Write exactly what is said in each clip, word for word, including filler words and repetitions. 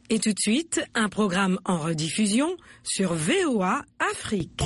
Et tout de suite, un programme en rediffusion sur V O A Afrique.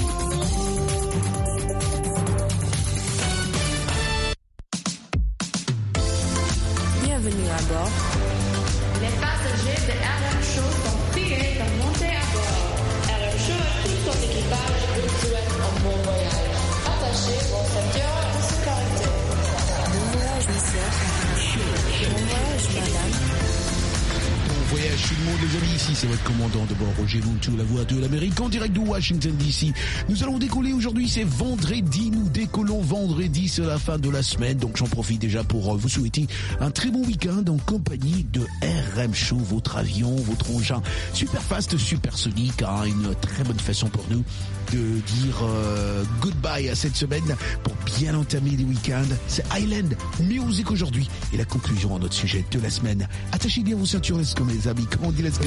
Bienvenue à bord. Les passagers de R M Show sont priés de monter à bord. R M Show et tout son équipage vous souhaitent un bon voyage. Attachez vos ceintures de sécurité. Bon voyage, monsieur. Bon voyage, madame. Bon voyage tout le monde les amis, ici c'est votre commandant de bord Roger Muntu, la voix de l'Amérique en direct de Washington D C. Nous allons décoller aujourd'hui, c'est vendredi, nous décollons vendredi, c'est la fin de la semaine, donc j'en profite déjà pour vous souhaiter un très bon week-end en compagnie de R M Show, votre avion, votre engin super fast, super sonique, hein, une très bonne façon pour nous de dire euh, goodbye à cette semaine pour bien entamer les week-ends. C'est Island Music aujourd'hui et la conclusion à notre sujet de la semaine. Attachez bien vos ceintures, let's go mes amis, comme on dit let's go.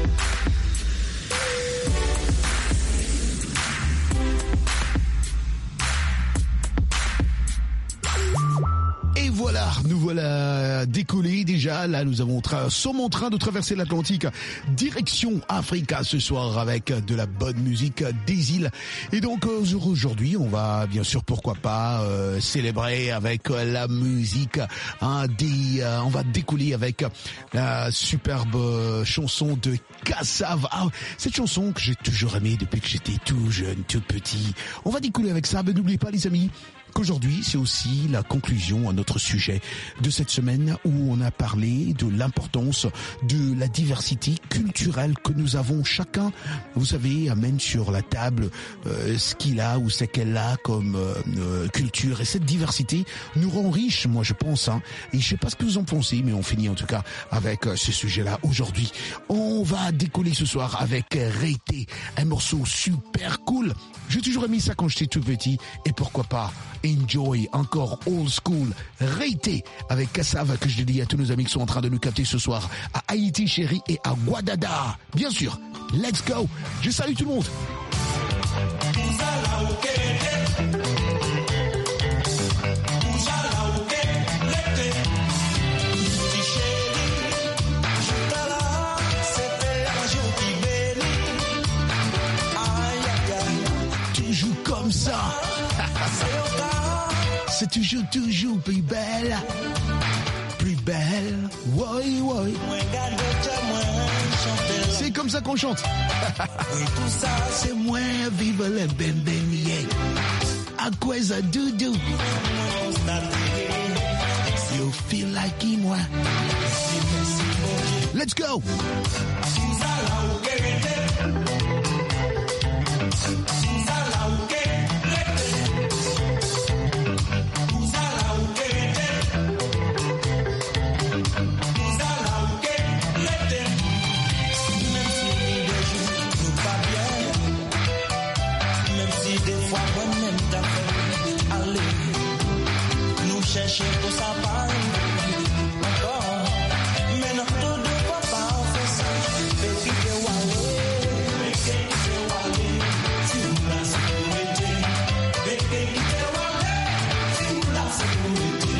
Et voilà, nous voilà décollés déjà. Là, nous avons tra- sommes en train de traverser l'Atlantique, direction Africa ce soir avec de la bonne musique des îles. Et donc euh, aujourd'hui, on va bien sûr, pourquoi pas, euh, célébrer avec euh, la musique. Hein, des, euh, on va décoller avec la superbe euh, chanson de Kassav. Ah, cette chanson que j'ai toujours aimée depuis que j'étais tout jeune, tout petit. On va décoller avec ça. Mais n'oubliez pas, les amis, qu'aujourd'hui, c'est aussi la conclusion à notre sujet de cette semaine où on a parlé de l'importance de la diversité culturelle que nous avons. Chacun, vous savez, amène sur la table euh, ce qu'il a ou ce qu'elle a comme euh, euh, culture. Et cette diversité nous rend riches, moi je pense. Hein. Et je sais pas ce que vous en pensez, mais on finit en tout cas avec euh, ce sujet-là aujourd'hui. On va décoller ce soir avec Reité, un morceau super cool. J'ai toujours aimé ça quand j'étais tout petit. Et pourquoi pas Enjoy, encore old school, Reité avec Kassav, que je dédie à tous nos amis qui sont en train de nous capter ce soir à Haïti chérie et à Guadada. Bien sûr, let's go. Je salue tout le monde. Toujours comme ça. C'est toujours, toujours plus belle, plus belle, oui, oui. C'est comme ça qu'on chante. Tout ça, c'est moi, vive le bembenier. À quoi ça doudou? You feel like moi. Let's go. Chercher pour sa part encore, mais non tout de quoi pas on fait ça. Baby que walé, baby que walé, tu la sécurité. Baby que walé, tu la sécurité.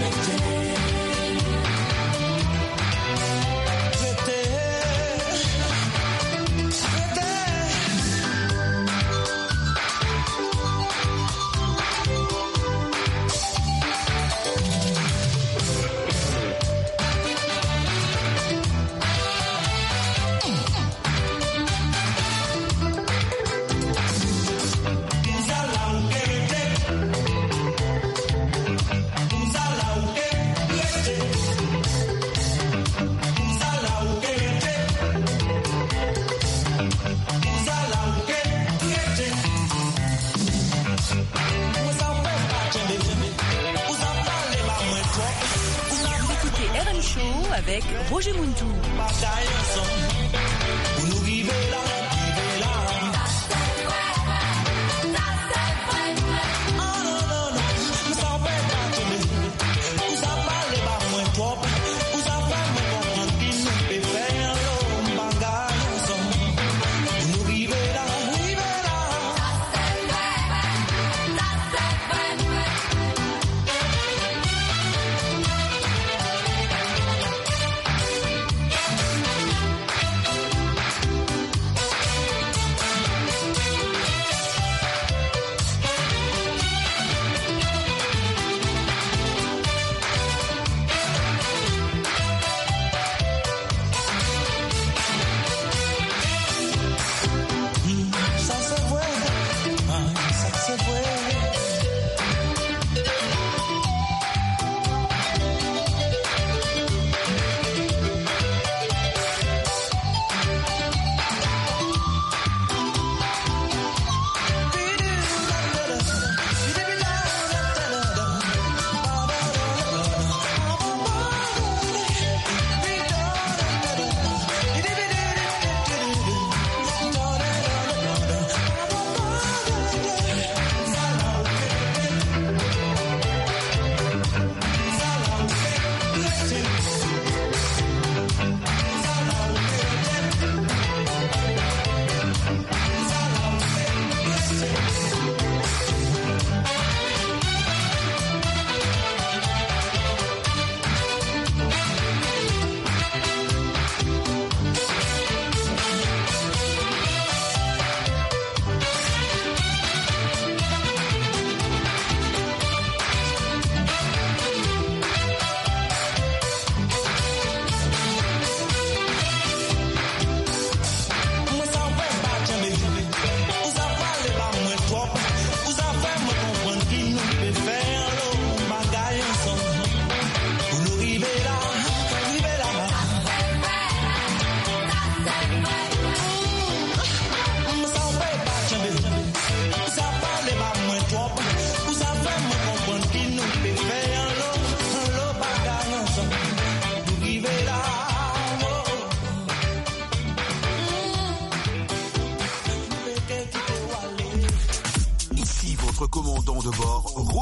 Avec Roger Muntu.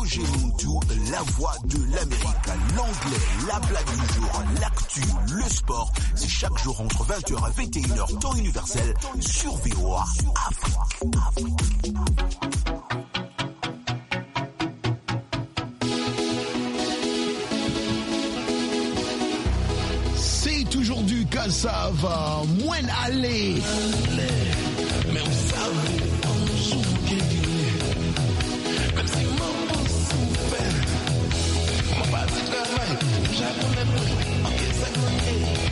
Roger Muntu, la voix de l'Amérique, l'anglais, la blague du jour, l'actu, le sport. C'est chaque jour entre vingt heures et vingt et une heures, temps universel, sur V O A Afrique. C'est toujours du cassava, moins aller. Mais on savait un jour qu'il est. Même si maman souffert, mon pas de travail, j'attendais plus, en quelle seconde.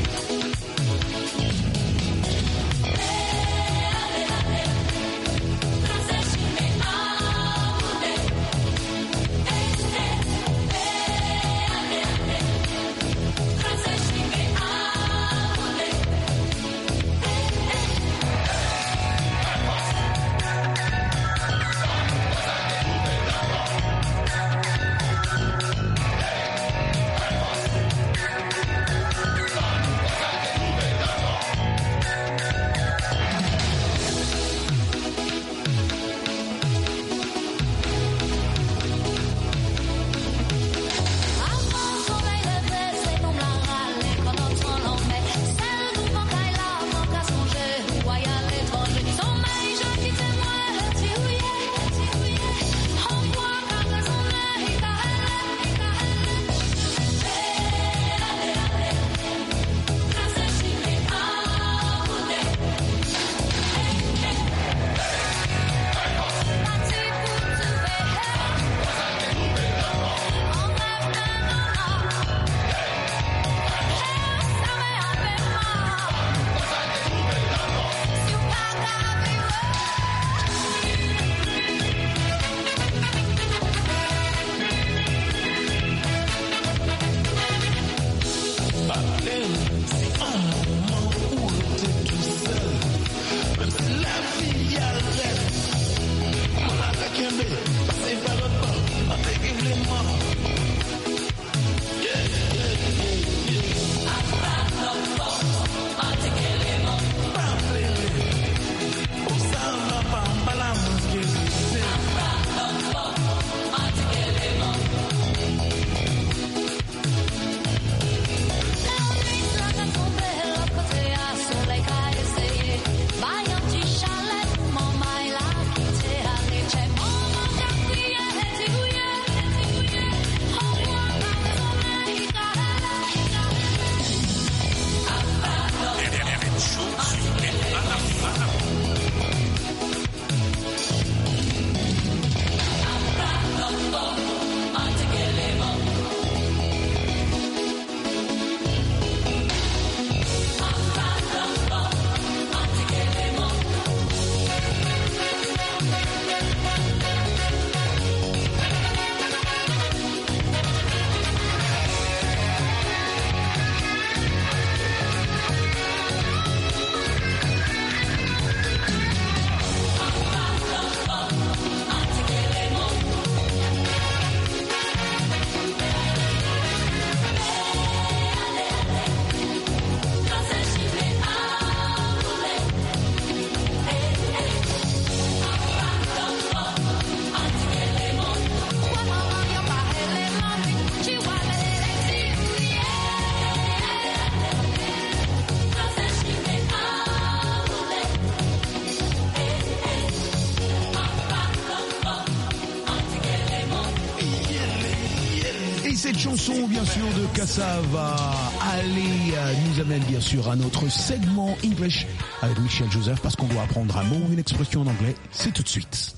Cette chanson, bien sûr, de Cassava, allez, nous amène bien sûr à notre segment English avec Michel Joseph, parce qu'on doit apprendre un mot ou une expression en anglais. C'est tout de suite.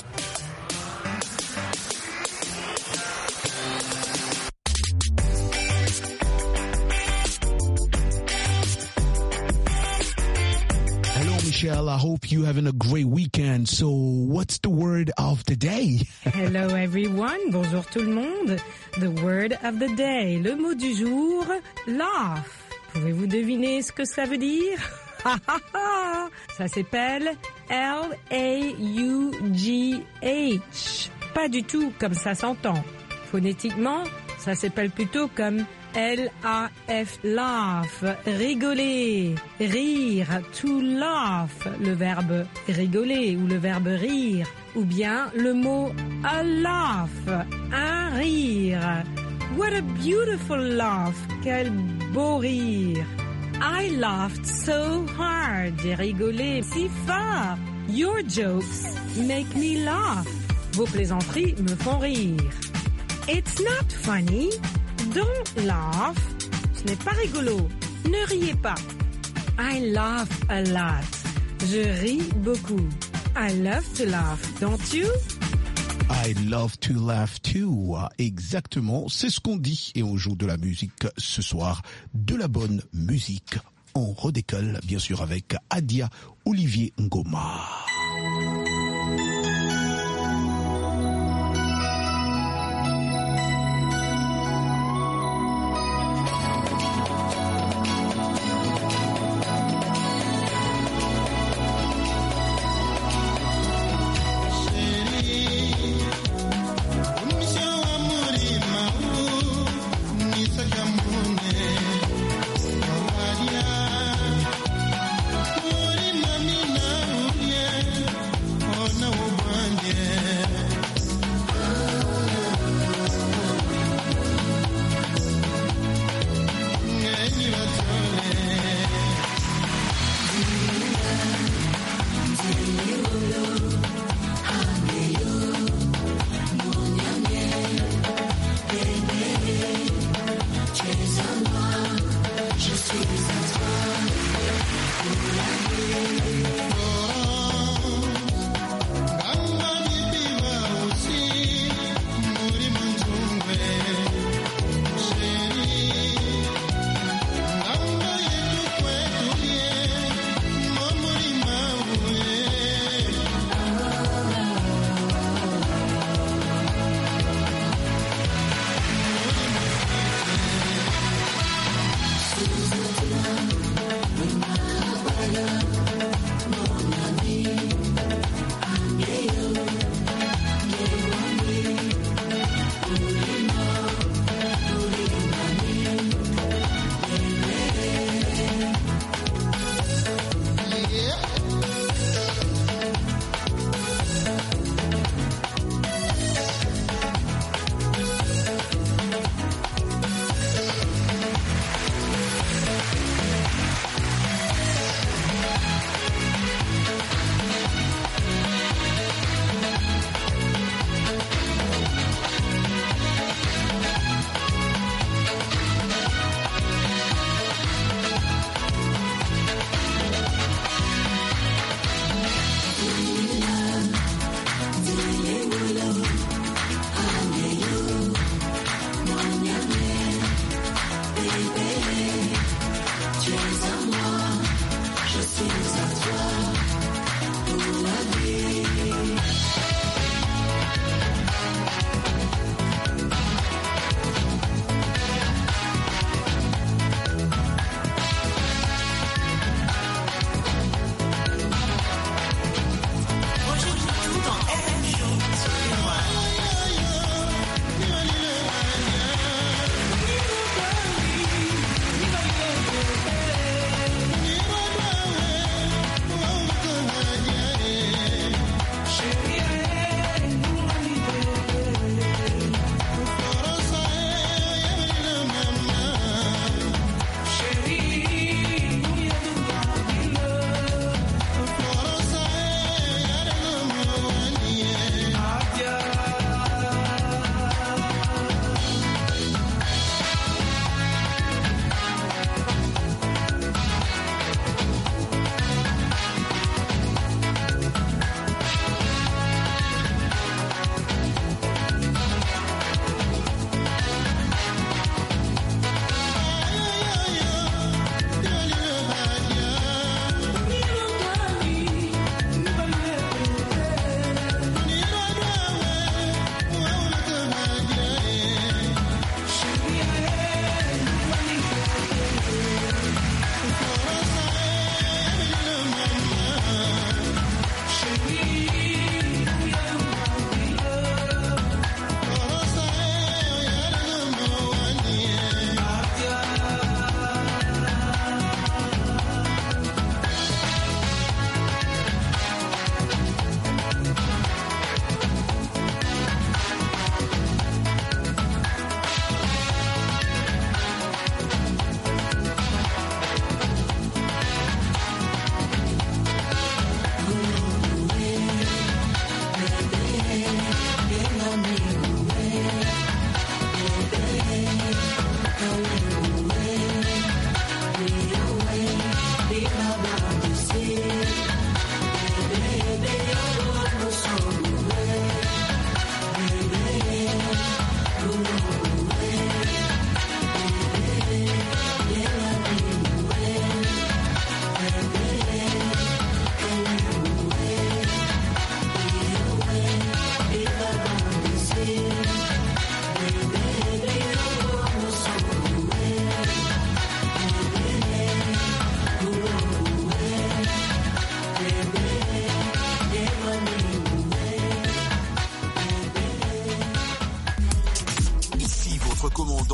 Michelle, I hope you're having a great weekend. So, what's the word of the day? Hello everyone, bonjour tout le monde. The word of the day, le mot du jour, laugh. Pouvez-vous deviner ce que ça veut dire? Ça s'appelle L A U G H. Pas du tout comme ça s'entend. Phonétiquement, ça s'appelle plutôt comme L A F, laugh, rigoler, rire, to laugh, le verbe rigoler ou le verbe rire. ou bien le mot a laugh, un rire. What a beautiful laugh, quel beau rire. I laughed so hard, j'ai rigolé si fort. Your jokes make me laugh. Vos plaisanteries me font rire. It's not funny, don't laugh. Ce n'est pas rigolo, ne riez pas. I laugh a lot. Je ris beaucoup. I love to laugh, don't you? I love to laugh too. Exactement, c'est ce qu'on dit. Et on joue de la musique ce soir, de la bonne musique. On redécolle, bien sûr, avec Adia Olivier Ngoma. Susan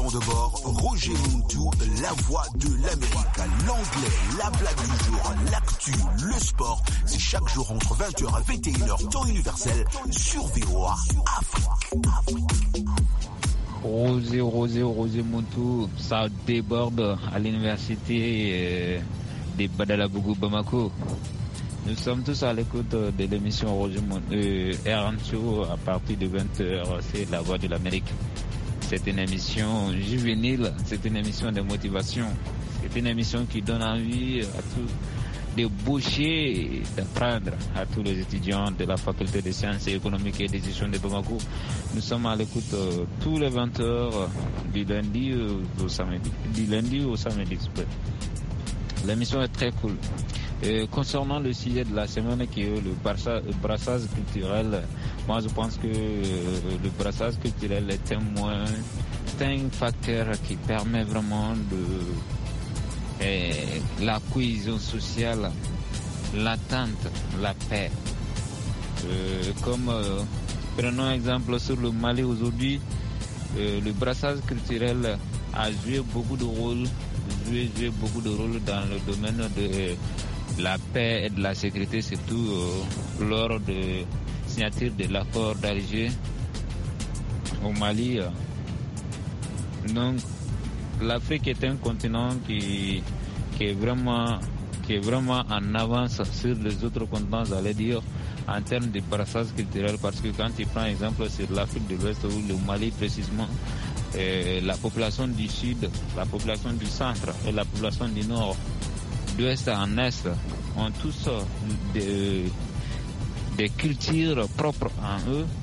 correspondant de bord, Roger Muntu, la voix de l'Amérique. L'anglais, la blague du jour, l'actu, le sport, c'est chaque jour entre vingt heures et vingt et une heures, temps universel, sur V O A Afrique. Afrique. Roger, Roger, Roger Muntu, ça déborde à l'université euh, de Badalabougou Bamako. Nous sommes tous à l'écoute de l'émission Roger euh, R M Show à partir de vingt heures, c'est la voix de l'Amérique. C'est une émission juvénile, c'est une émission de motivation, c'est une émission qui donne envie à tous de boucher et d'apprendre à tous les étudiants de la faculté des sciences économiques et des gestion de Bamako. Nous sommes à l'écoute euh, tous les vingt heures du lundi au samedi, du lundi au samedi. L'émission est très cool. Et concernant le sujet de la semaine qui est le brassage culturel, moi je pense que le brassage culturel est un moyen, c'est un facteur qui permet vraiment de eh, la cohésion sociale, l'attente, la paix. Euh, comme euh, prenons exemple sur le Mali aujourd'hui, euh, le brassage culturel a joué beaucoup de rôle, joué, joué beaucoup de rôle dans le domaine de la paix et de la sécurité, surtout euh, lors de signature de l'accord d'Alger au Mali. Donc, l'Afrique est un continent qui, qui est vraiment, qui est vraiment en avance sur les autres continents, j'allais dire, en termes de brassage culturel, parce que quand tu prends exemple sur l'Afrique de l'Ouest ou le Mali précisément, euh, la population du Sud, la population du Centre et la population du Nord, d'ouest en est, ont tous des, des cultures propres en eux.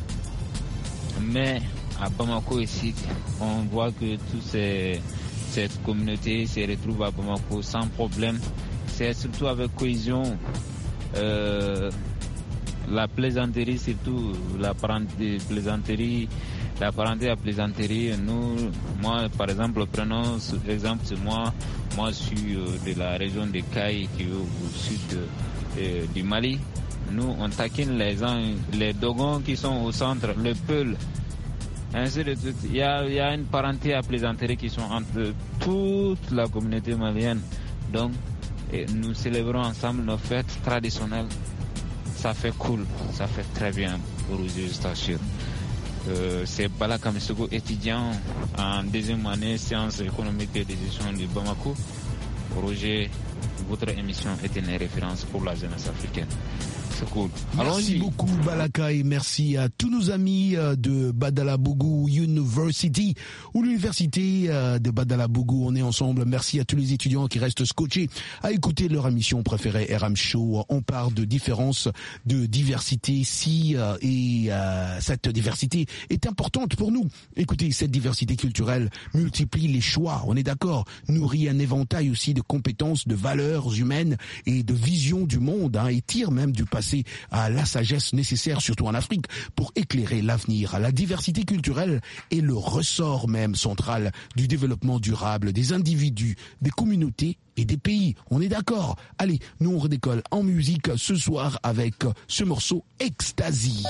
Mais à Bamako ici, on voit que toute ces, cette communauté se retrouve à Bamako sans problème. C'est surtout avec cohésion, euh, la plaisanterie, surtout la plaisanterie, la parenté à plaisanterie. Nous, moi, par exemple, prenons l'exemple de moi. Moi, je suis de la région de Kaï, qui est au sud euh, du Mali. Nous, on taquine les gens, les Dogons qui sont au centre, le Peul, ainsi de suite. Il y a, il y a une parenté à plaisanterie qui sont entre toute la communauté malienne. Donc, et nous célébrons ensemble nos fêtes traditionnelles. Ça fait cool, ça fait très bien pour vous, je t'assure. Euh, c'est Bala Kamisoko, étudiant en deuxième année sciences économiques et de gestion de Bamako. Roger, votre émission est une référence pour la jeunesse africaine. C'est cool. Merci beaucoup Balaka et merci à tous nos amis de Badalabougou University ou l'université de Badalabougou. On est ensemble. Merci à tous les étudiants qui restent scotchés à écouter leur émission préférée R M Show. On parle de différence, de diversité si et euh, cette diversité est importante pour nous. Écoutez, cette diversité culturelle multiplie les choix. On est d'accord. Nourrit un éventail aussi de compétences, de valeurs humaines et de vision du monde, hein, et tire même du passé à la sagesse nécessaire, surtout en Afrique, pour éclairer l'avenir. La diversité culturelle est le ressort même central du développement durable des individus, des communautés et des pays. On est d'accord? Allez, nous on redécolle en musique ce soir avec ce morceau Ecstasy.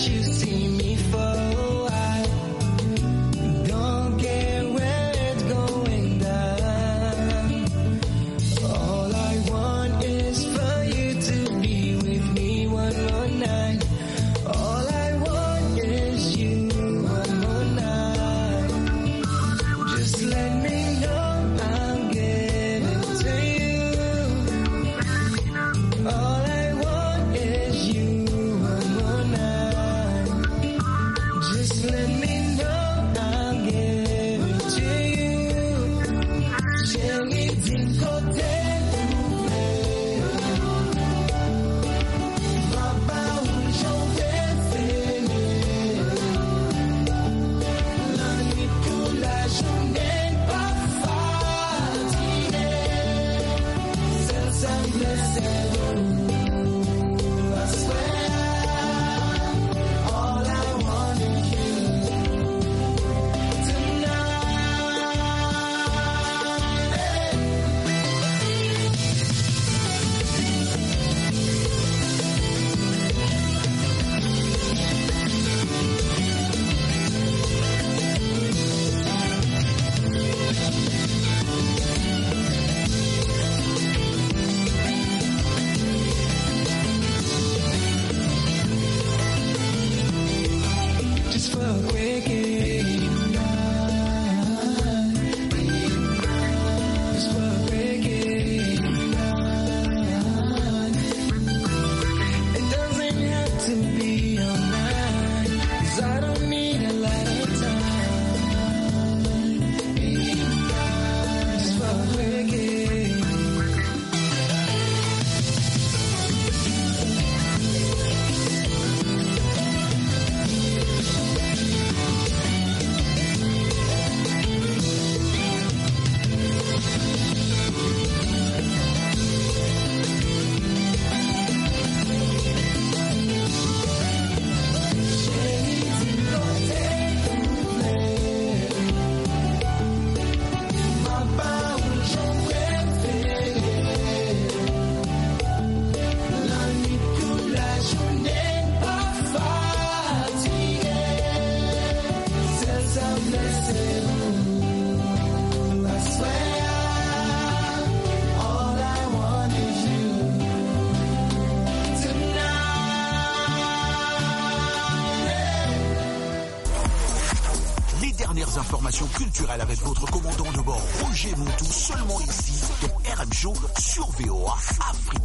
you see me for a while. Don't care where it's going down. All I want is for you to be with me one more night. All I want is you one more night. Just let me know I'll give it to you. All I want is you one more night. Just let me know I'll give it to you. Chérie, d'une côté, papa, où j'en vais finir. La nuit pour la journée, pas fatigué. Seul semble c'est bon. I swear, all I want is you just for a quick night. Just for a quick night. It doesn't have to be all night, 'cause I don't need a lot of time. Just for a quick night. Les dernières informations culturelles avec votre commandant de bord Roger Montou, seulement ici dans R M Show sur V O A Afrique.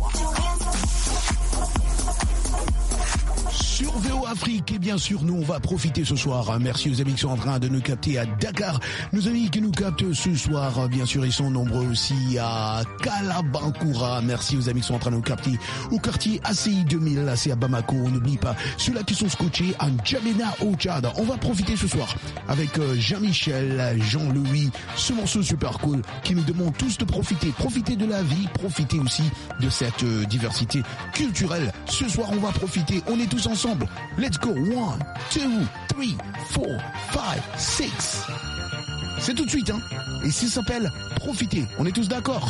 Sur V O Afrique, et bien sûr, nous, on va profiter ce soir. Merci aux amis qui sont en train de nous capter à Dakar. Nos amis qui nous captent ce soir, bien sûr, ils sont nombreux aussi à Kalabankoura. Merci aux amis qui sont en train de nous capter au quartier A C I deux mille, là, c'est à Bamako. On n'oublie pas ceux-là qui sont scotchés à N'Djamena au Tchad. On va profiter ce soir avec euh, Jean-Michel, Jean-Louis, ce morceau super cool qui nous demande tous de profiter. Profiter de la vie, profiter aussi de cette euh, diversité culturelle. Ce soir, on va profiter. On est tous ensemble. Let's go. One, two, three, four, five, six. C'est tout de suite, hein. Et ça s'appelle Profiter. On est tous d'accord.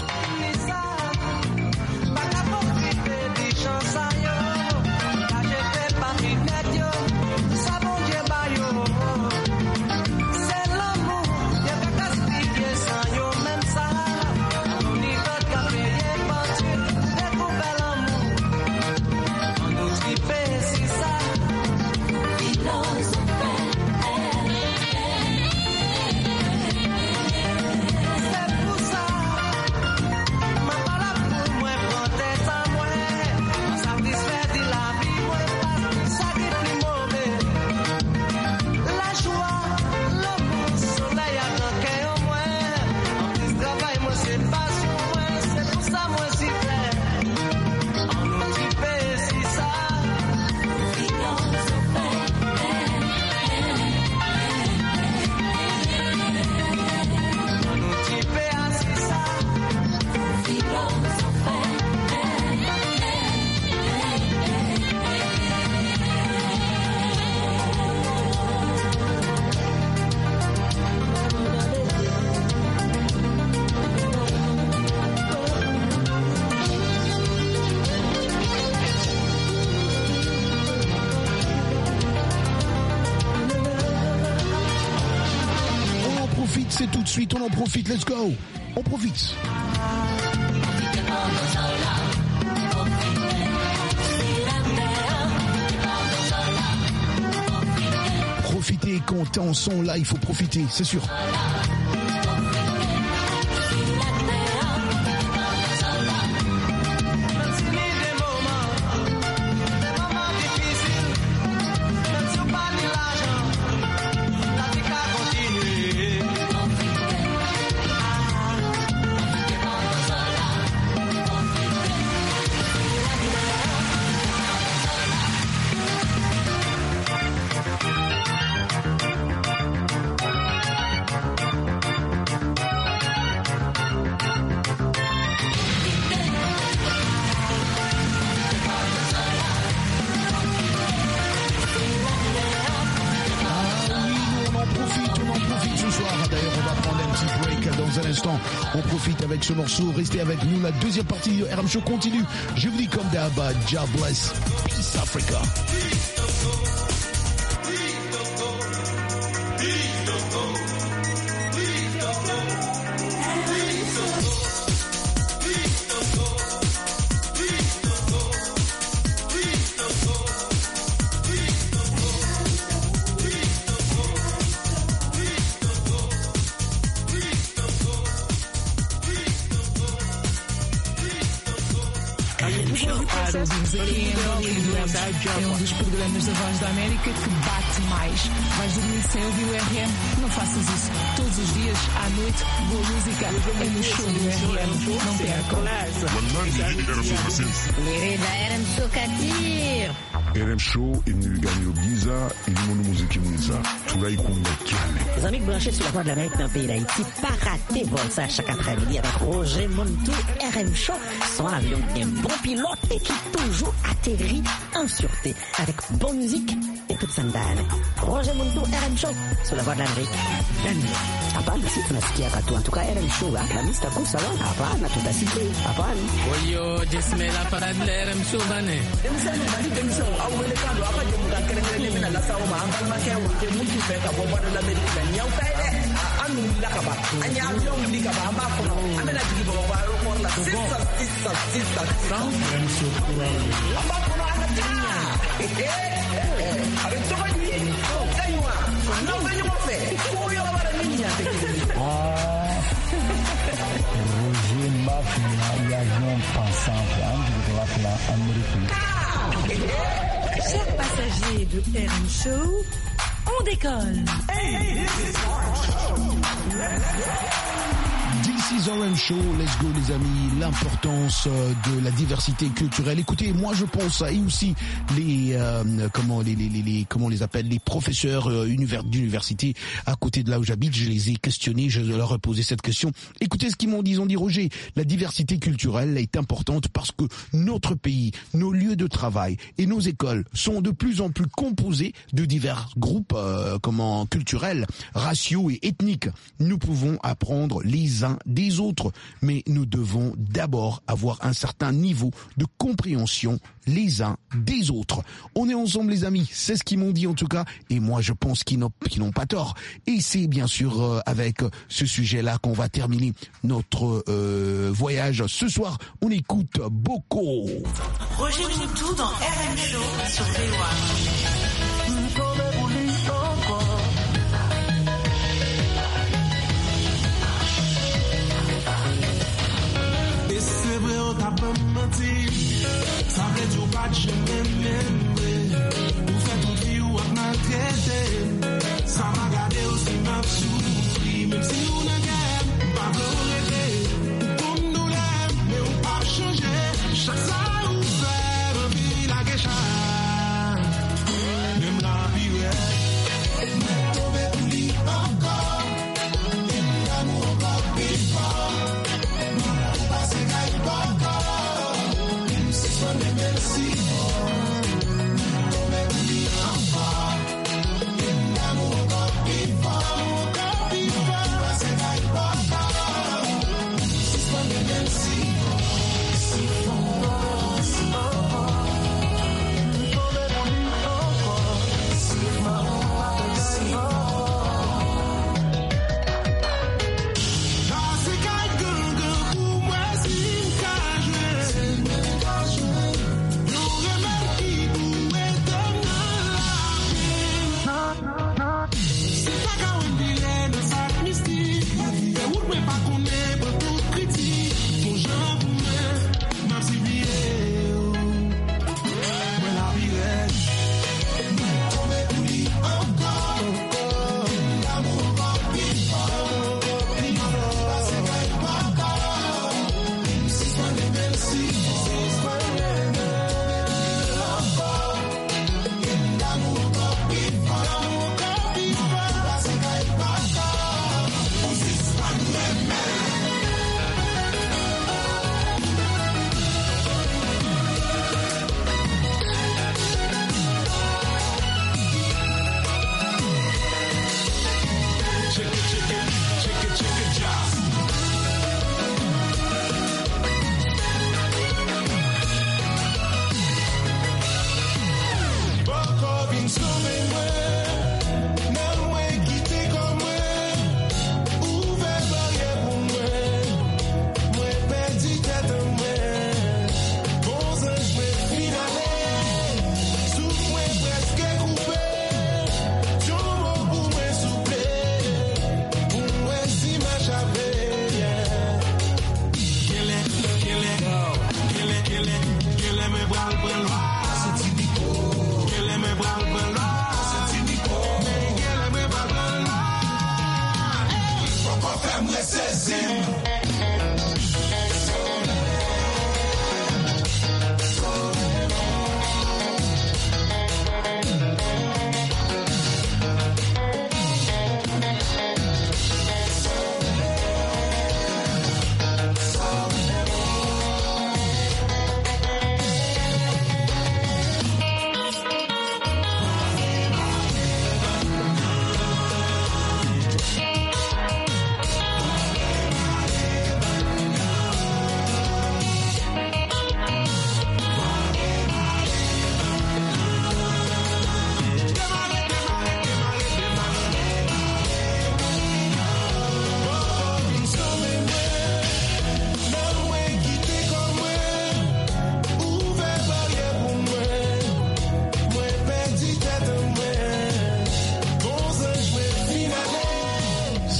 C'est pour ça, ma c'est tout de suite, on en profite, let's go. On profite. Profiter quand t'es en son là, il faut profiter, c'est sûr. On profite avec ce morceau, restez avec nous, la deuxième partie du R M Show continue. Je vous dis comme d'hab, God bless, Peace Africa. É um dos programas da Voz da América que bate mais. Vais dormir sem ouvir o R M? Não faças isso. Todos os dias, à noite, boa música é no show do R M. Não percam. Lirida R M Show Katir. R M Show imniliganyo giza ilimono muziki mwiza tunaikunda kyane. Les amis branchés sur la Voix de l'Amérique dans le pays d'Haïti, pas rater vol ça chaque après-midi avec Roger Montou, R M Show, son avion bien bon pilote et qui toujours atterrit en sûreté avec bonne musique et toute sandane. Roger Montou, R M Show, sur la Voix de l'Amérique. Hapana, si tunasikia katu. En tout cas, R M Show, la mista kusa wa. Hapana, tutasikia. Hapana. Oyo, jismela para de R M Show bane. Demsano bali demsano awele kando apa jemuka kerengere mena la sawo ma ambal ma kewo te mutu fe ka bobo de l'Amérique nyaw pede anu la ka ba anya avion li ka ba amba ko amena jigi bobo ba ro ko la sisa sisa sisa R M Show kura amba ko ana tanya avec to ba ni kaywa non ba ni mo fe ko yo ba ni ni ate Roger Mafia, l'avion pensant de la Amérique. Chers passagers de R M Show, on décolle. This is R M Show, let's go les amis, l'importance de la diversité culturelle. Écoutez, moi je pense et aussi les euh, comment les, les, les, les comment on les appelle les professeurs euh, univers, d'université à côté de là où j'habite, je les ai questionnés, je leur ai posé cette question. Écoutez ce qu'ils m'ont dit, ils ont dit Roger, la diversité culturelle est importante parce que notre pays, nos lieux de travail et nos écoles sont de plus en plus composés de divers groupes euh, comment culturels, raciaux et ethniques. Nous pouvons apprendre les uns des autres, mais nous devons d'abord avoir un certain niveau de compréhension les uns des autres. On est ensemble les amis, c'est ce qu'ils m'ont dit en tout cas, et moi je pense qu'ils n'ont, qu'ils n'ont pas tort. Et c'est bien sûr euh, avec ce sujet-là qu'on va terminer notre euh, voyage. Ce soir, on écoute Boko. Roger Montou dans R M Show sur V O A. T'as pas menti, ça veut dire pas que je m'aime. Ou fait ton vie ou à maltraiter. Ça m'a gardé aussi m'a souffri. Même si on a gagné, pas regretter. Comme nous l'aime, mais on pas changer. Chaque ça ou faire un vie la guécha. Même la vie, mais tomber pour lui encore. Et l'amour encore plus fort. Maman, pas c'est gagne pas. Merci.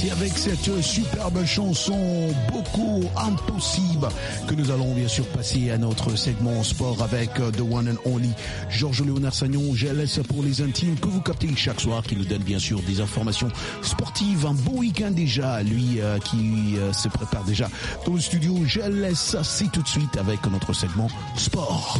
C'est avec cette superbe chanson beaucoup impossible que nous allons bien sûr passer à notre segment sport avec The One and Only Georges Léonard Sagnon, G L S pour les intimes que vous captez chaque soir, qui nous donne bien sûr des informations sportives. Un beau week-end déjà, lui euh, qui euh, se prépare déjà dans le studio. G L S, c'est tout de suite avec notre segment sport.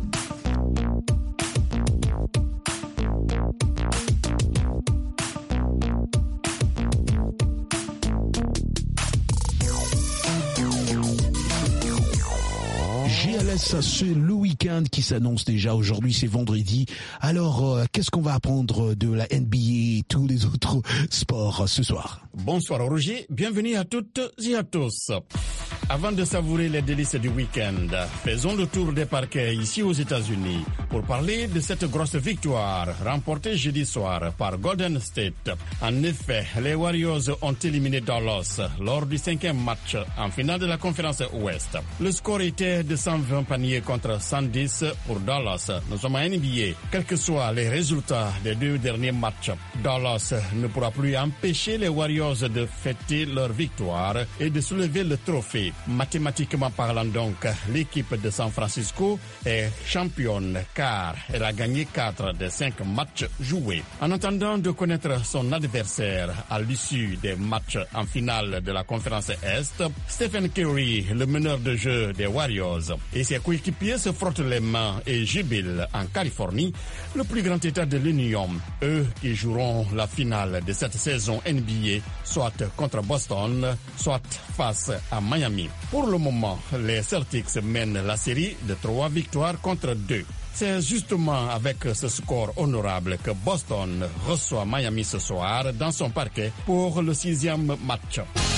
G L S, c'est le week-end qui s'annonce déjà. Aujourd'hui, c'est vendredi. Alors, euh, qu'est-ce qu'on va apprendre de la N B A et tous les autres sports ce soir? Bonsoir Roger, bienvenue à toutes et à tous. Avant de savourer les délices du week-end, faisons le tour des parquets ici aux États-Unis pour parler de cette grosse victoire remportée jeudi soir par Golden State. En effet, les Warriors ont éliminé Dallas lors du cinquième match en finale de la conférence Ouest. Le score était de cent vingt paniers contre cent dix pour Dallas. Nous sommes à N B A. Quels que soient les résultats des deux derniers matchs, Dallas ne pourra plus empêcher les Warriors de fêter leur victoire et de soulever le trophée. Mathématiquement parlant donc, l'équipe de San Francisco est championne car elle a gagné quatre des cinq matchs joués. En attendant de connaître son adversaire à l'issue des matchs en finale de la conférence Est, Stephen Curry, le meneur de jeu des Warriors, et ses coéquipiers se frottent les mains et jubilent en Californie, le plus grand état de l'Union. Eux qui joueront la finale de cette saison N B A, soit contre Boston, soit face à Miami. Pour le moment, les Celtics mènent la série de trois victoires contre deux. C'est justement avec ce score honorable que Boston reçoit Miami ce soir dans son parquet pour le sixième match.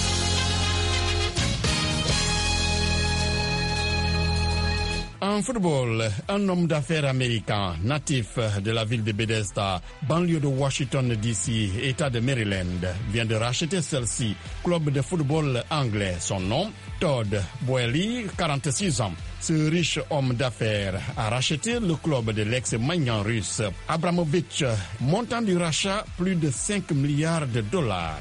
En football, un homme d'affaires américain, natif de la ville de Bethesda, banlieue de Washington D C, État de Maryland, vient de racheter celle-ci, club de football anglais. Son nom, Todd Boehly, quarante-six ans. Ce riche homme d'affaires a racheté le club de l'ex-magnan russe Abramovich, montant du rachat plus de cinq milliards de dollars.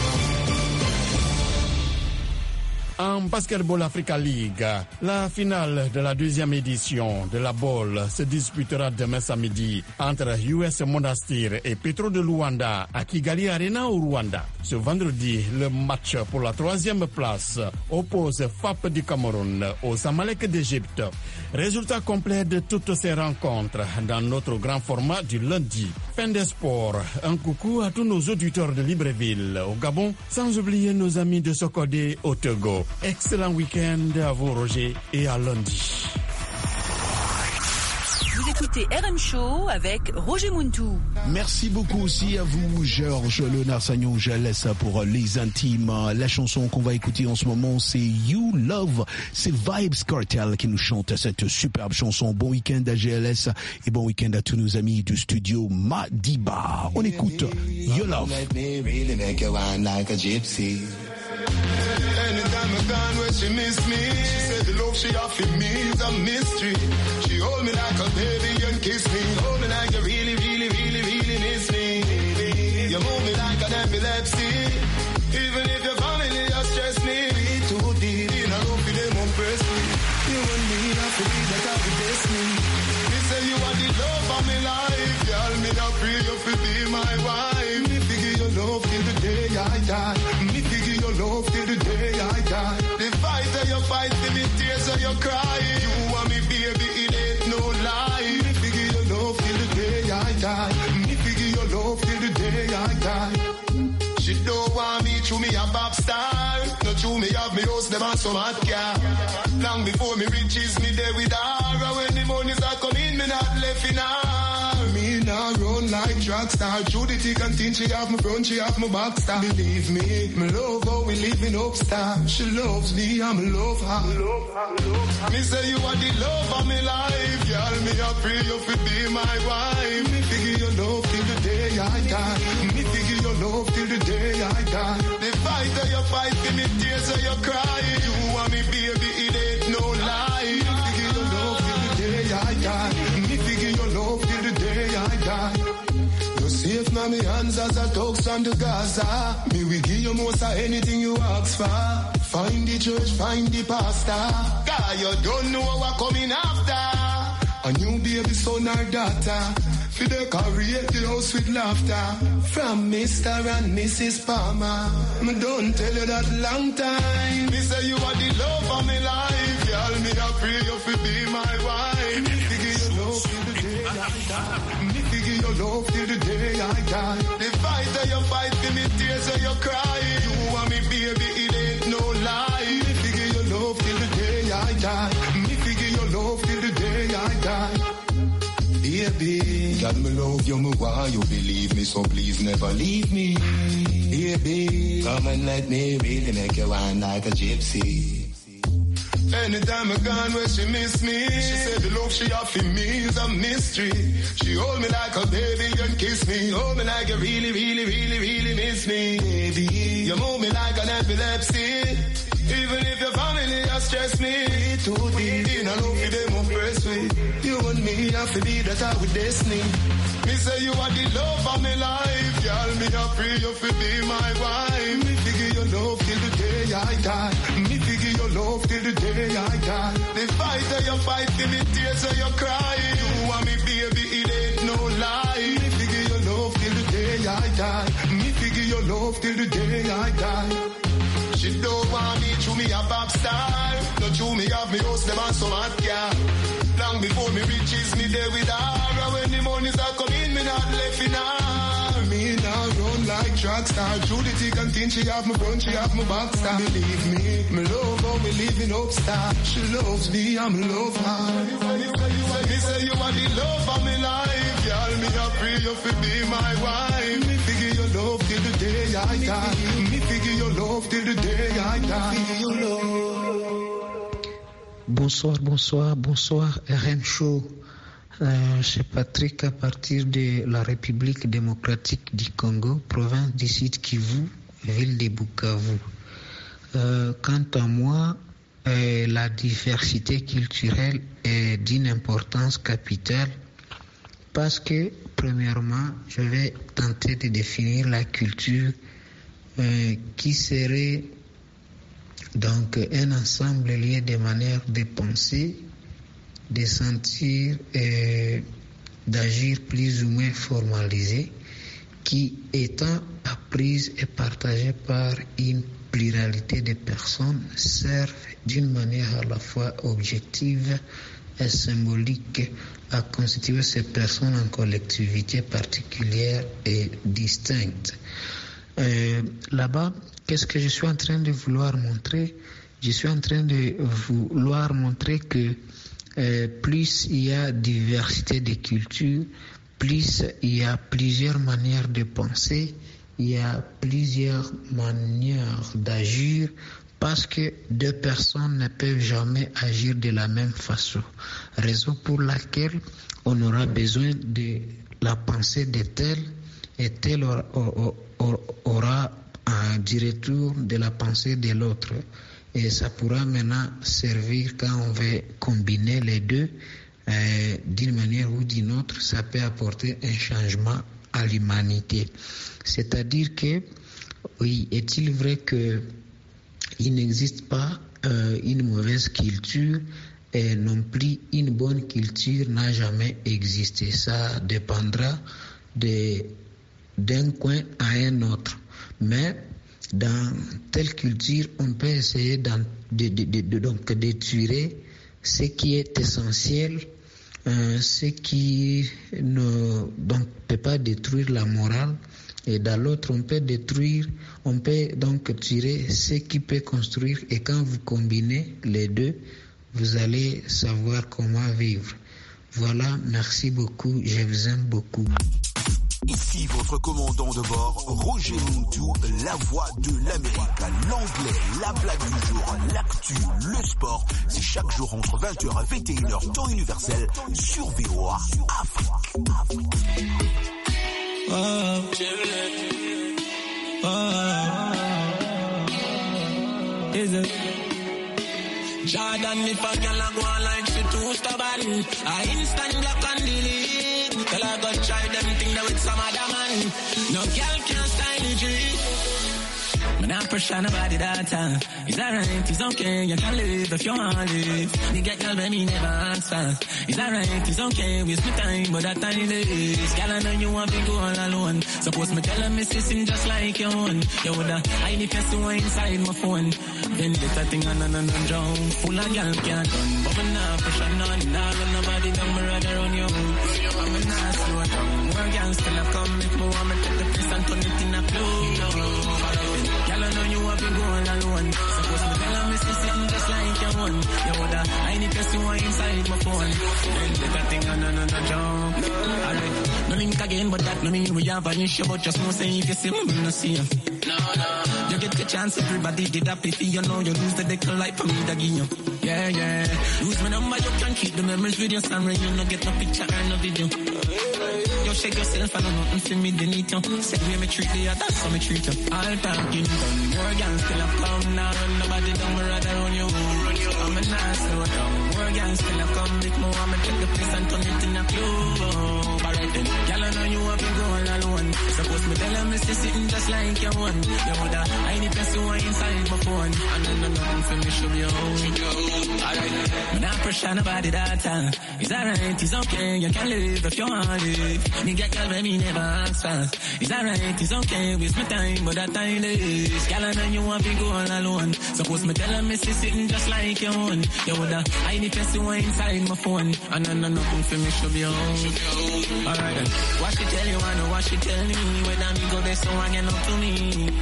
En Basketball Africa League, la finale de la deuxième édition de la Bowl se disputera demain samedi entre U S Monastir et Petro de Luanda à Kigali Arena au Rwanda. Ce vendredi, le match pour la troisième place oppose F A P du Cameroun au Zamalek d'Égypte. Résultat complet de toutes ces rencontres dans notre grand format du lundi. Fin des sports. Un coucou à tous nos auditeurs de Libreville au Gabon, sans oublier nos amis de Sokodé au Togo. Excellent week-end à vous Roger et à lundi. Vous écoutez R M Show avec Roger Muntou. Merci beaucoup aussi à vous Georges Léonard Sagnon, G L S pour les intimes. La chanson qu'on va écouter en ce moment, c'est You Love. C'est Vibes Cartel qui nous chante cette superbe chanson. Bon week-end à G L S et bon week-end à tous nos amis du studio Madiba. On écoute You Love. Anytime I gone where she miss me, she said the love she offered me is a mystery. She hold me like a baby and kiss me, hold me like you really, really, really, really miss me. You move me like an epilepsy, even if your family just stress me. We too deep in a love for them oppress me. You and me have to be that I will bless me. Me say you are the love of my life, girl. Me not free you to be my wife. Me figure your love till the day I die. Me figure your love till the day I die. The fight that you fight, the tears that you cry. You want me, baby, it ain't no lie. Me figure your love till the day I die. Me figure your love till the day I die. She don't want me to me a pop star. Not to me have me house, them and some hot car. Long before me riches, me there with her. And when the money's are coming, me not left in her. Me now run like drug star. Through the thick and thin, she have my front, she have my back star. Believe me, me love how we living up star. She loves me, I'm love her. Love her, love her. Me say you are the love of my life, girl. Me a pray you for be my wife. Me figure your love till the day I die. Me figure your love till the day I die. The fight that you fight, give me tears that you cry. You want me, baby, it ain't no lie. Me figure your love till the day I die. Me figure your love till the day I die. You see safe now me hands as a talks on the Gaza. Me we give you most of anything you ask for. Find the church, find the pastor. God, you don't know what coming after. A new baby son or daughter. For the create the house with laughter. From Mister and Missus Palmer. Me don't tell you that long time. Me say you are the love of my life. Y'all me a pray you fi be my wife. Me give you love till the day I die. Me give you love till the day I die. The fight that you fight for me, tears that you cry. You want me baby, it ain't no lie. Me give you love till the day I die. Me give you love till the day I die. Baby, God me love you, me why you believe me, so please never leave me. Baby, come and let me really make you wine like a gypsy. Anytime I gone where she miss me, she said the love she offer me is a mystery. She hold me like a baby and kiss me, hold me like you really, really, really, really miss me. Baby, you move me like an epilepsy. Even if your family has stressed me too deep, in a love for them oppress me. You and me have to be that I with destiny. Me say you are the love of my life. Y'all me a pray you for be my wife. Me figure your love till the day I die. Me figure your love till the day I die. The fight that you fight till the tears that you cry. You want me baby, it ain't no lie. Me figure your love till the day I die. Me figure your love till the day I die. She don't want me to me a pop star. Not to me have me host them and some hot car. Long before me reaches me there with her. When the monies are coming, me not left in her. Me now run like track star. Through the thick and thin, she have me front, she have me back star. Believe me, me love how we living up star. She loves me, I'm love her. Me say you are the love of my life. Y'all me a pray you fi be my wife. Me figure your love till the day I die. Me figure your love till the day I die. Figure your love. Bonsoir, bonsoir, bonsoir, R M Show. Euh, c'est Patrick à partir de la République démocratique du Congo, province du Sud Kivu, ville de Bukavu. Euh, quant à moi, euh, la diversité culturelle est d'une importance capitale parce que, premièrement, je vais tenter de définir la culture euh, qui serait donc un ensemble lié de manières de penser, de sentir et d'agir plus ou moins formalisé, qui étant apprise et partagée par une pluralité de personnes, servent d'une manière à la fois objective et symbolique à constituer ces personnes en collectivité particulière et distincte. Euh, là-bas, qu'est-ce que je suis en train de vouloir montrer? Je suis en train de vouloir montrer que euh, plus il y a diversité de cultures, plus il y a plusieurs manières de penser, il y a plusieurs manières d'agir, parce que deux personnes ne peuvent jamais agir de la même façon. Raison pour laquelle on aura besoin de la pensée de tel et tel aura, aura, aura un du retour de la pensée de l'autre. Et ça pourra maintenant servir quand on veut combiner les deux euh, d'une manière ou d'une autre, ça peut apporter un changement à l'humanité. C'est-à-dire que, oui, est-il vrai que il n'existe pas euh, une mauvaise culture et non plus une bonne culture n'a jamais existé. Ça dépendra de, d'un coin à un autre. Mais dans telle culture, on peut essayer de, de, de, de, donc d'étudier ce qui est essentiel, euh, ce qui ne donc, peut pas détruire la morale. Et dans l'autre, on peut détruire, on peut donc tirer ce qui peut construire. Et quand vous combinez les deux, vous allez savoir comment vivre. Voilà, merci beaucoup, je vous aime beaucoup. Ici votre commandant de bord, Roger Muntu, la voix de l'Amérique, l'anglais, la blague du jour, l'actu, le sport. C'est chaque jour entre vingt heures et vingt et une heures, temps universel, sur V O A Afrique. Afrique. Oh, oh, is it? Jordan, if a girl a go like she too stubborn, I instant block and delete. Tell her go try them thing there with some other man. No girl can style the G. Man, I pressure nobody that time. It's alright, it's okay, you can live if you want to live. Me get girl when me never answer. It's alright, it's okay, waste my time, but that time is. Girl, I know you want to go all alone. Suppose me tell her me sissing just like your own. You woulda hide the person inside my phone. Then get that thing on and on and down. Full of girl can't done. But me nah pressure none, nah let nobody down, me rather on you. I'm nah slow down. More girls still have come, if me want me take the place and turn it in a clue. Girl, I know you have been going alone. Suppose me tell her me see sitting just like your one. You woulda I need to see one inside my phone. Then get that thing on and on and jump. Alright, no link again, but that no mean we have an issue. But just know say if you see me, me no see you. No, no. You get the chance, everybody did that if you know you lose the decal life for me to give you. Yeah, yeah. Lose my number, you can keep the memories with your son. You no get no picture or no video. You shake yourself, I know nothing for me, they need you. Say the way me treat you, that's how me treat you. All talking done, more gangs still have come now. Run nobody down, me rather run you. I'm a nice slow down. More gangs still have come, make more, I'ma take the place and turn it in a club. Alright then, girl, I know you have been going alone. Suppose me tell her me see sitting just like your one. You woulda I need to see one inside my phone. And then nothing for me should be on. Alright, me not pressure nobody that time. It's alright, it's okay, you can live if you want to live. Me get girl when me never answer. It's alright, it's okay, waste my time, but that time is. Girl, I know you want to go all alone. Suppose me tell her me see sitting just like your own. You woulda I need to see one inside my phone. And then nothing for me should be on. Alright then, what she tell you, I know what she tell me. When I me go there, so I get up to me.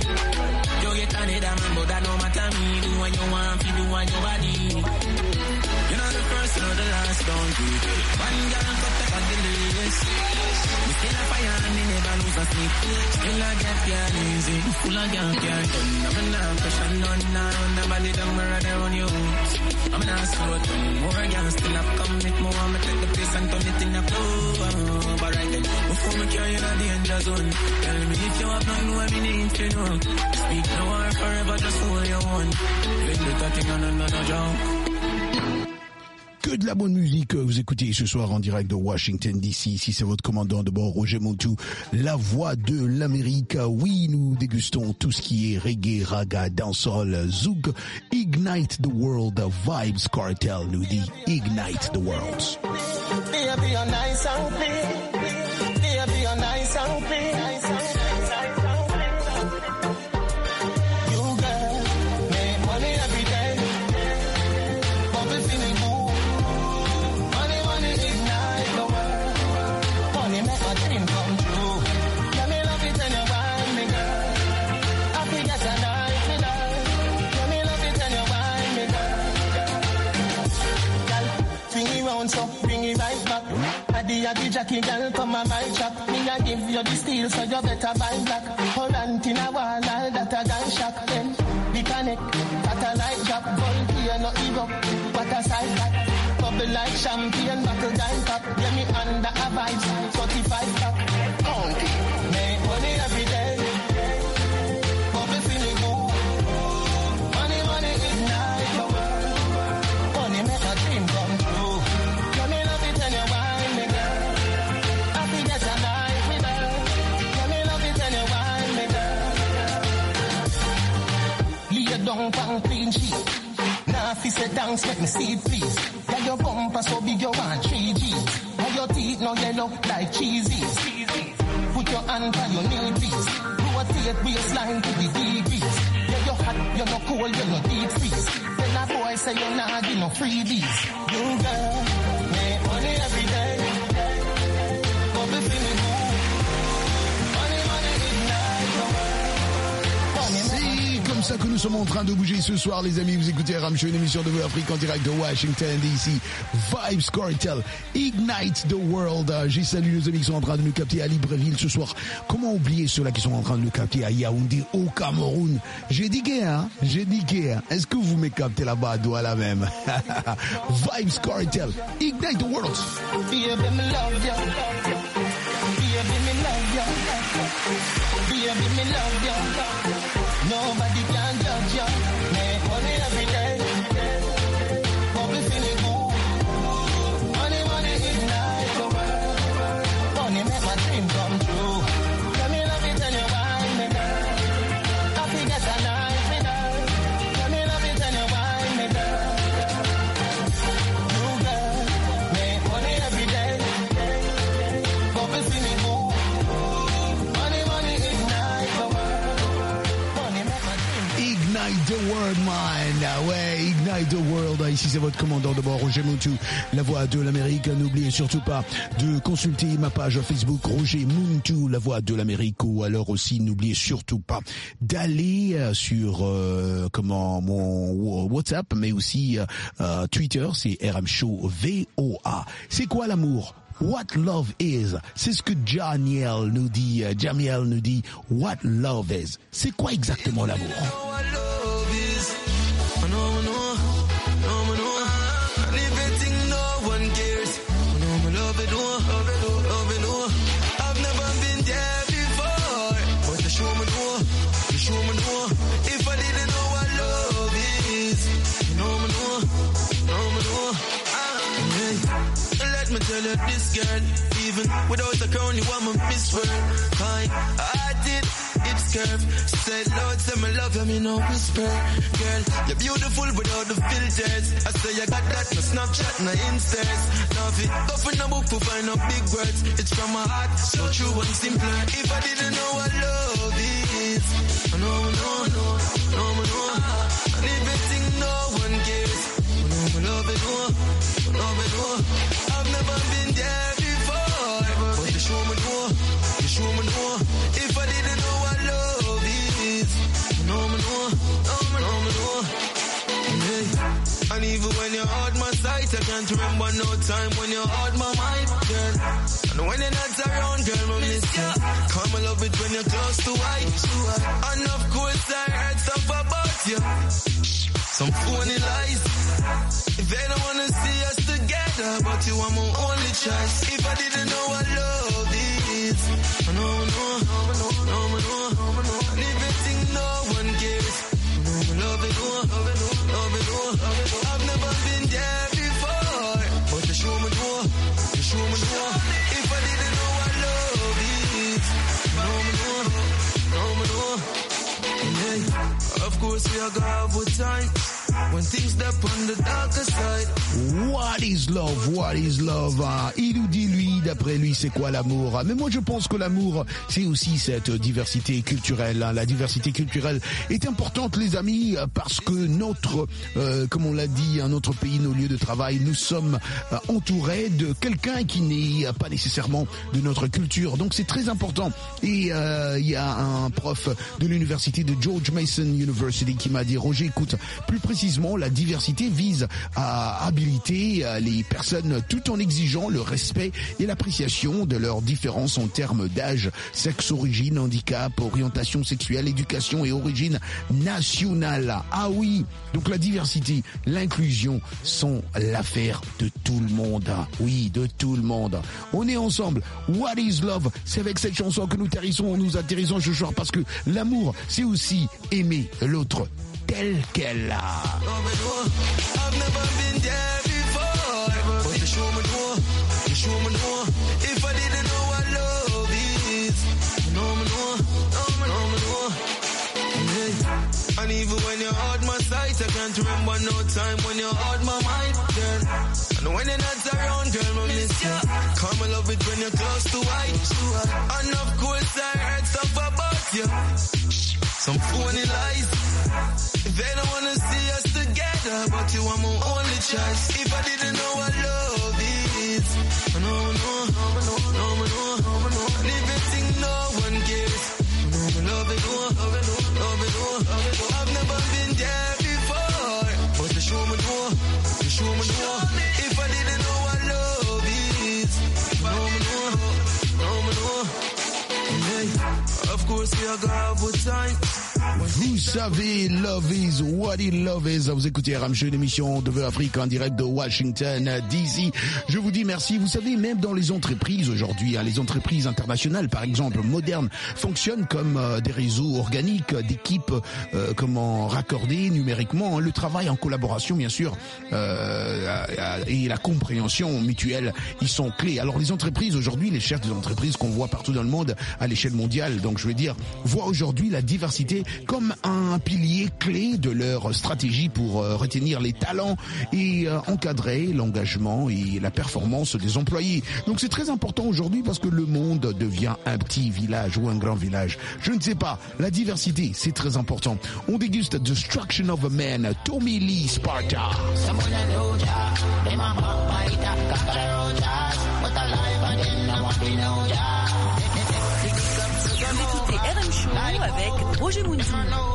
You get another man, but that no matter me. Do what you want, you do what your body. You're not the first, you're the last, don't you? One girl cut the back the list. We still a fire and they never lose a sleep. Still a get girl easy, full of girl girl done. I'm not pressure none, now nobody down, me rather on you. I'm not slow down, more girls still have come, make more, I'ma take the place and turn it in a flow. But right then, before me carry in a danger zone, tell me if you have nothing what me need to know. Speak no more forever, just hold your own. Then do that thing on another jump. Que de la bonne musique, vous écoutez ce soir en direct de Washington D C. Ici c'est votre commandant de bord Roger Montou, la voix de l'Amérique. Oui, nous dégustons tout ce qui est reggae, raga, dancehall, zouk. Ignite the world, Vibes Cartel nous dit Ignite the world. Baby, you're nice and clean. Baby, you're nice and clean. So bring it right back. Addy Addy Jackie girl come on my shop. Me a give you the steel so you better buy black. Current in a wall all that a gun shock. Then the connect, that a light drop. Voltaire no erupt, what a sight that. Bubble like champagne, buckle dime pop. Yeah me under a vibes, forty-five pack. Count it, make money every day. Bubble feeling good. Money, money ignite the world. Money make a dream come true. Don't pan clean sheet. Now if you say thanks, let me see it please. Yeah, your bumper so big you want three G's. And your teeth no yellow like cheesies. Put your hand on your knee please. Rotate waistline to the degrees. Yeah, you're hot, you're not cold, you're not deep freeze. Then a boy say you're not give no freebies. You girl, make money every day. Bubble feeling good. Money, money, ignite the world. Money, money. Comme ça que nous sommes en train de bouger ce soir, les amis. Vous écoutez Ram Show, une émission de Voix Afrique en direct de Washington D C. Vibes Cartel, Ignite the World. J'ai salué nos amis qui sont en train de nous capter à Libreville ce soir. Comment oublier ceux-là qui sont en train de nous capter à Yaoundé, au Cameroun? J'ai dit hein? J'ai dit hein? Est-ce que vous me captez là-bas à Douala même? Vibes Cartel, Ignite the World. Baby, me love you. Baby, me love you. Baby, me love you. Nobody can judge you. Make money every day. Bubble feeling good. Money, money ignite the world. Mine, ouais, Ignite the World. Ici, c'est votre commandant de bord, Roger Muntu, la voix de l'Amérique. N'oubliez surtout pas de consulter ma page Facebook, Roger Muntu, la voix de l'Amérique. Ou alors aussi, n'oubliez surtout pas d'aller sur euh, comment mon WhatsApp, mais aussi euh, Twitter, c'est R M Show V O A. C'est quoi l'amour? What love is? C'est ce que Jamiel nous dit. Jamiel nous dit what love is. C'est quoi exactement l'amour? Tell her this girl, even without a crown, you want my Miss World. I, I did, it's curve. She said, Lord, say me love you, me no whisper. Girl, you're beautiful without the filters. I say you got that, no Snapchat, no Instas. Love it, go for no book to find out big words. It's from my heart, so true and simpler. If I didn't know what love is, no, no, no, no, no. And everything no one cares. No, me love it, no, love it, no. I've never been there before, but you show me more, you show me more. If I didn't know what love is, no me know, no me know, me know. Yeah. And even when you're out my sight, I can't remember no time when you're out my mind, girl. And when you're not around, girl, I miss you. Come I love it when you're close to white. And of course I heard stuff about you, some phony lies. If they don't wanna see us together, but you are my only choice. If I didn't know what love is, no, no, no, no, no, no, no. And everything no one cares. No, me love it, no, love it, no, love it, no, love it, no. I've never been there before, but you show me more, you show me more. If I didn't know what love is, no, me know, no, me know. Yeah, of course we are gonna have good time. When things step on the darker side. What is love? What is love? Hein? Il nous dit, lui, d'après lui, c'est quoi l'amour? Mais moi, je pense que l'amour, c'est aussi cette diversité culturelle. Hein? La diversité culturelle est importante, les amis, parce que notre, euh, comme on l'a dit, un autre pays, nos lieux de travail, nous sommes euh, entourés de quelqu'un qui n'est pas nécessairement de notre culture. Donc, c'est très important. Et il euh, y a un prof de l'université de George Mason University qui m'a dit, Roger, écoute, plus précisément, la diversité vise à habiliter les personnes tout en exigeant le respect et l'appréciation de leurs différences en termes d'âge, sexe, origine, handicap, orientation sexuelle, éducation et origine nationale. Ah oui, donc la diversité, l'inclusion sont l'affaire de tout le monde. Oui, de tout le monde. On est ensemble. What is love? C'est avec cette chanson que nous atterrissons, nous atterrissons ce soir parce que l'amour, c'est aussi aimer l'autre tel qu'elle a. I've never been there before, but you show me more, you show me more. If I didn't know what love is, no me know, no me know, me know. Yeah. And even when you're out my sight, I can't remember no time when you're out my mind, girl. And when you're not around, girl, I miss you. Come I love it when you're close to white. And of course I heard stuff about you, some phony lies. If they don't wanna see us together, but you are my only choice. If I didn't know what love is, no, no, no, no, no, no, no, no. And everything no one cares. No, me love it, no, love it, no, love it, no, love it, no. I've never been there before, but you show me more, you show me more. If I didn't know what love is, no, me know, no, me know. Yeah. Of course we are gonna have good time. Vous savez, love is what it love is. Vous écoutez R M C, une émission de Vœux Afrique en direct de Washington D C. Je vous dis merci. Vous savez, même dans les entreprises aujourd'hui, hein, les entreprises internationales, par exemple, modernes, fonctionnent comme euh, des réseaux organiques, d'équipes, euh, comment raccordées numériquement. Hein, le travail en collaboration, bien sûr, euh, et la compréhension mutuelle, ils sont clés. Alors les entreprises aujourd'hui, les chefs des entreprises qu'on voit partout dans le monde à l'échelle mondiale, donc je veux dire, dire, voient aujourd'hui la diversité comme un pilier clé de leur stratégie pour euh, retenir les talents et euh, encadrer l'engagement et la performance des employés. Donc c'est très important aujourd'hui parce que le monde devient un petit village ou un grand village. Je ne sais pas, la diversité, c'est très important. On déguste Destruction of a Man, Tommy Lee Sparta. Écoutez R M Show avec Roger Muntou.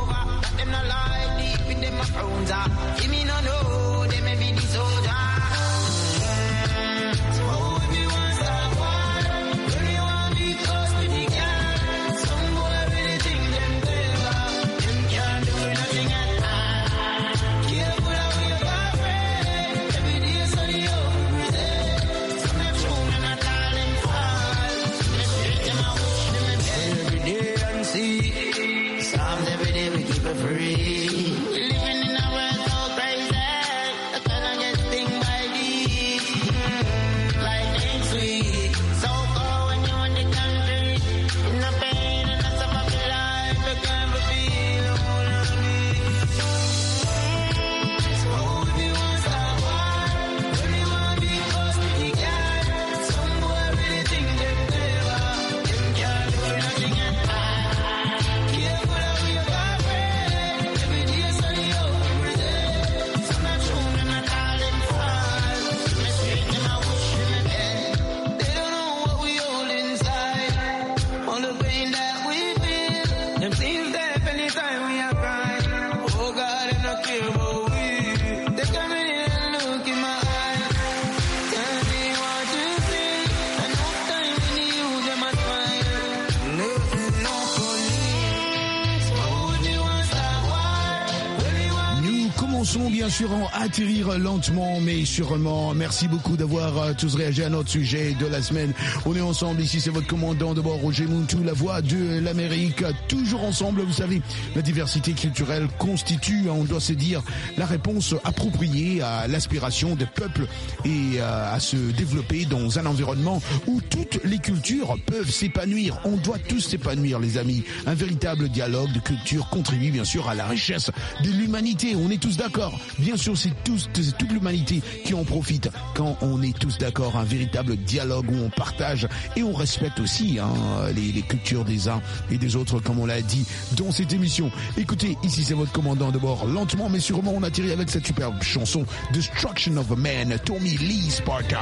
Bien sûr, atterrir lentement mais sûrement. Merci beaucoup d'avoir euh, tous réagi à notre sujet de la semaine. On est ensemble ici, c'est votre commandant de bord, Roger Muntou, la voix de l'Amérique. Toujours ensemble, vous savez, la diversité culturelle constitue, on doit se dire, la réponse appropriée à l'aspiration des peuples et euh, à se développer dans un environnement où toutes les cultures peuvent s'épanouir. On doit tous s'épanouir, les amis. Un véritable dialogue de culture contribue bien sûr à la richesse de l'humanité. On est tous d'accord. Bien sûr, c'est tous, c'est toute l'humanité qui en profite quand on est tous d'accord. Un véritable dialogue où on partage et on respecte aussi hein, les, les cultures des uns et des autres, comme on l'a dit dans cette émission. Écoutez, ici c'est votre commandant de bord. Lentement mais sûrement, on atterrit avec cette superbe chanson Destruction of a Man, Tommy Lee Sparta.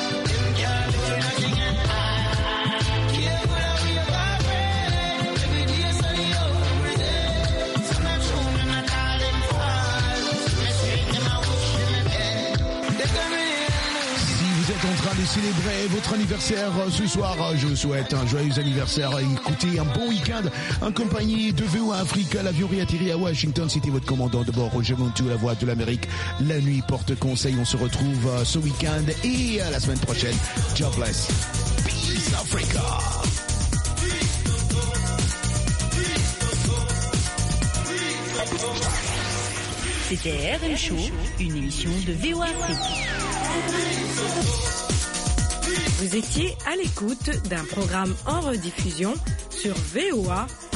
En train de célébrer votre anniversaire ce soir, je vous souhaite un joyeux anniversaire. Écoutez, un bon week-end en compagnie de V O A Afrique. L'avion réatterri à Washington, c'était votre commandant de bord, Roger Muntou, la voix de l'Amérique. La nuit porte conseil, on se retrouve ce week-end et la semaine prochaine. God bless. Peace Africa. C'était R M Show, une émission de V O A Afrique. Vous étiez à l'écoute d'un programme en rediffusion sur V O A